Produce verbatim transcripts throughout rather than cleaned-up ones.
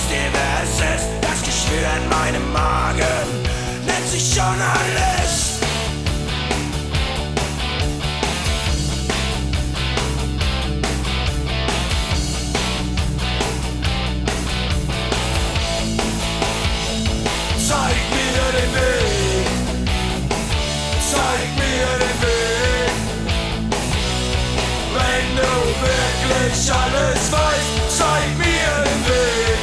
sag's dir, wer es ist. Das Geschwür in meinem Magen nennt sich Journalist. Zeig mir den Weg, zeig mir den Weg. Wenn du wirklich alles weißt, zeig mir den Weg.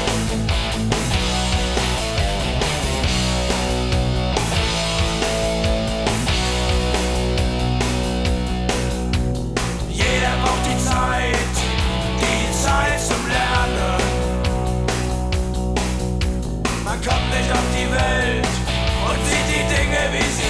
Jeder braucht die Zeit, die Zeit zum Lernen. Man kommt nicht auf die Welt und sieht die Dinge, wie sie